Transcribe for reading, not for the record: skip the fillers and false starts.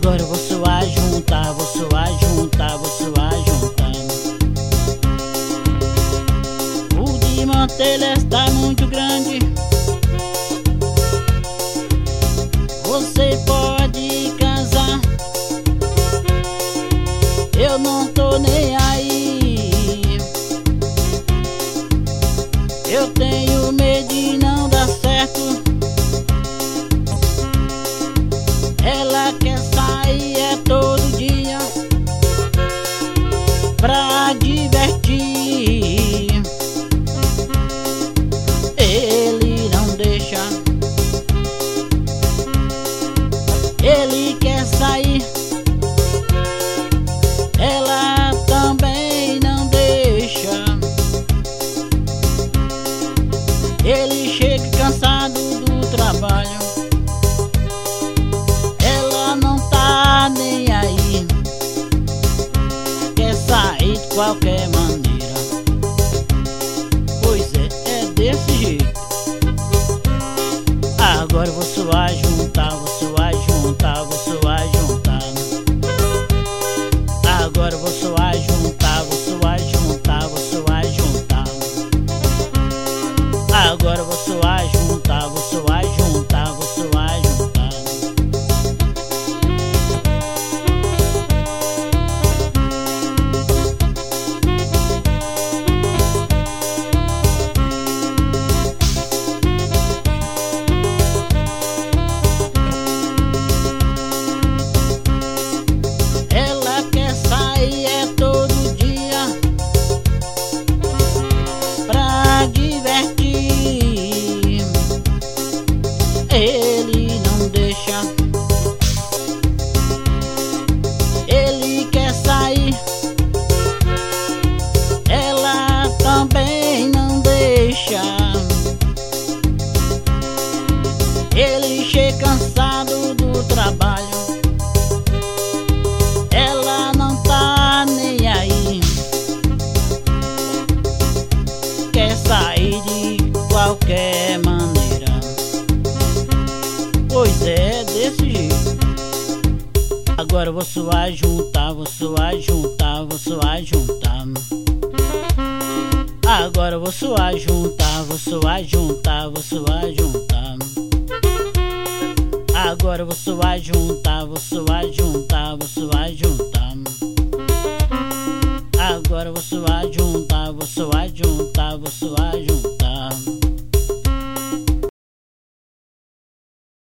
Agora eu vou suar, juntar, vou suar, juntar, vou suar, juntar. O de mantelha está muito grande. Você pode casar, eu não tô nem aí. Eu tenho medo de não dar certo. Ela quer sair todo dia pra divertir. Ele não deixa. Ele quer sair, ela também não deixa. Ele chega cansado do trabalho, ela não tá nem aí. Quer sair de qualquer maneira. Pois é desse jeito. Agora eu vou suar, juntar, vou suar, juntar, vou suar, juntar. Agora eu vou suar, juntar, vou suar, juntar, vou suar, juntar. Agora eu vou suar, juntar, vou suar, juntar, vou suar, juntar. Ele não deixa. Ele quer sair, ela também não deixa. Ele chega cansado do trabalho, ela não tá nem aí. Quer sair de qualquer maneira. Pois é desse jeito. Agora eu vou suar, juntar, vou suar, juntar, vou suar, juntar. Agora eu vou suar, juntar, vou suar, juntar, vou suar, juntar. Agora eu vou suar, juntar, vou suar, juntar, vou suar.